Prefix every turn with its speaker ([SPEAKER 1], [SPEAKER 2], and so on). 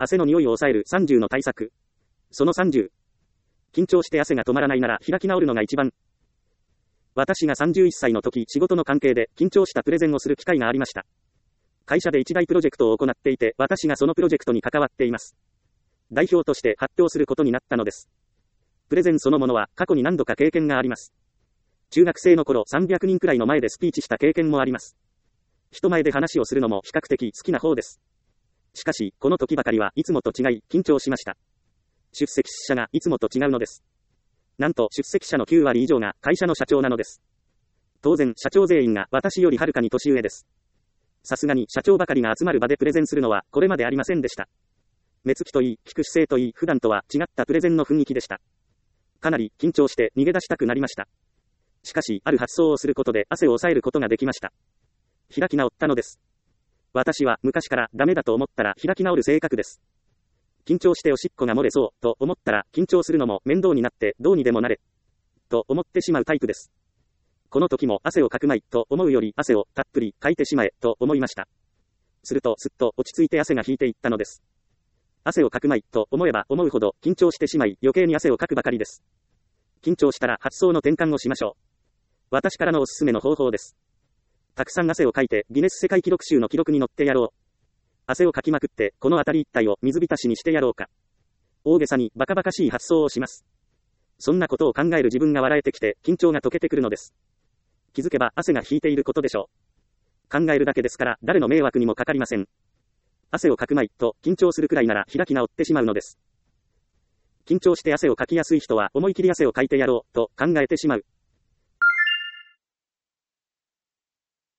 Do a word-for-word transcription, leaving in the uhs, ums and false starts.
[SPEAKER 1] 汗の匂いを抑えるさんじゅうの対策。そのさんじゅう。緊張して汗が止まらないなら開き直るのが一番。私がさんじゅういっさいの時、仕事の関係で緊張したプレゼンをする機会がありました。会社で一大プロジェクトを行っていて、私がそのプロジェクトに関わっています。代表として発表することになったのです。プレゼンそのものは過去に何度か経験があります。中学生の頃さんびゃくにんくらいの前でスピーチした経験もあります。人前で話をするのも比較的好きな方です。しかし、この時ばかりはいつもと違い緊張しました。出席者がいつもと違うのです。なんと出席者のきゅうわり以上が会社の社長なのです。当然社長全員が私よりはるかに年上です。さすがに社長ばかりが集まる場でプレゼンするのはこれまでありませんでした。目つきといい、聞く姿勢といい、普段とは違ったプレゼンの雰囲気でした。かなり緊張して逃げ出したくなりました。しかし、ある発想をすることで汗を抑えることができました。開き直ったのです。私は昔からダメだと思ったら開き直る性格です。緊張しておしっこが漏れそうと思ったら緊張するのも面倒になってどうにでもなれと思ってしまうタイプです。この時も汗をかくまいと思うより汗をたっぷりかいてしまえと思いました。するとすっと落ち着いて汗が引いていったのです。汗をかくまいと思えば思うほど緊張してしまい余計に汗をかくばかりです。緊張したら発想の転換をしましょう。私からのおすすめの方法です。たくさん汗をかいてギネス世界記録集の記録に載ってやろう。汗をかきまくってこの辺り一帯を水浸しにしてやろうか。大げさにバカバカしい発想をします。そんなことを考える自分が笑えてきて緊張が解けてくるのです。気づけば汗が引いていることでしょう。考えるだけですから誰の迷惑にもかかりません。汗をかくまいと緊張するくらいなら開き直ってしまうのです。緊張して汗をかきやすい人は思い切り汗をかいてやろうと考えてしまう。